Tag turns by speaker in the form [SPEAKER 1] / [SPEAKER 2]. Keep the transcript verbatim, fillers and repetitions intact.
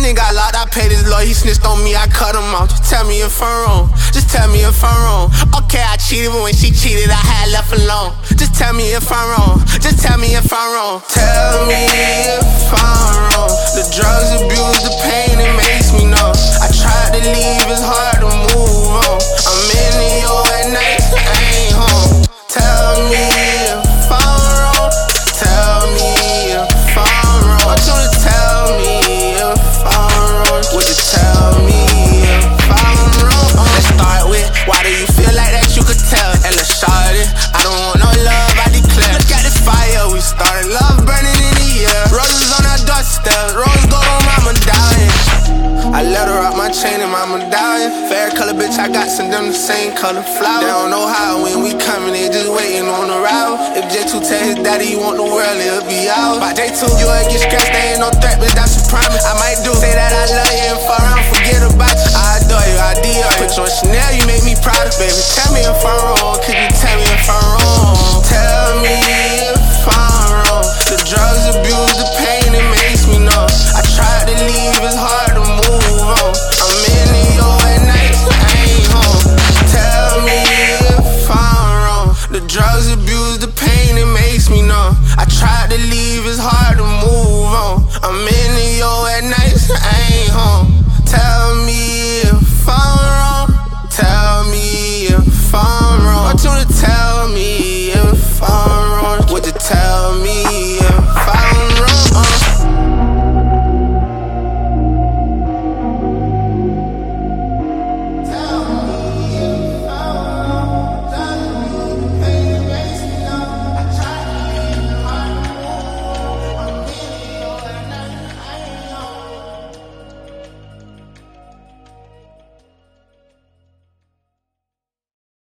[SPEAKER 1] nigga got locked, I paid his lawyer, he snitched on me, I cut him off. Just tell me if I'm wrong, just tell me if I'm wrong. Okay, I cheated, but when she cheated, I had left alone. Just tell me if I'm wrong, just tell me if I'm wrong. Tell me if I'm wrong. The drugs abuse, the pain, it makes me know. I tried to leave, it's hard to move on. I'm in New York at night, I ain't home. Tell me if I'm wrong, tell me if I'm wrong. Want you to tell me if I'm wrong, would you tell me if I'm wrong? Let's start with, why do you feel like that you could tell? And let's start it, I don't want no love, I declare. Look at this fire, we started love burning in the air. Roses on our doorstep, rose gold on my medallion. I let her rock my chain and my medallion. Fair color bitch, I got some them the same color flowers. They don't know how when we coming, they just waiting on the route. If J two tell his daddy he want the world, it'll be out. By J two, you ain't get scratched, they ain't no threat, but that's a promise. I might do, say that I love you and fall around, forget about you.